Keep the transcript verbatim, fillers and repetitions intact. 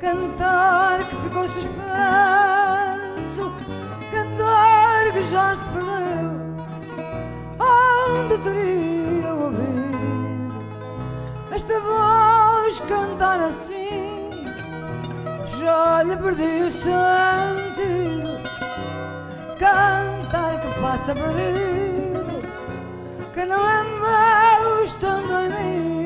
Cantar que ficou suspenso, cantar que já se perdeu. Onde teria ouvido esta voz cantar assim? Já lhe perdi o sentido. Cantar que passa perdido, que não é meu estando em mim.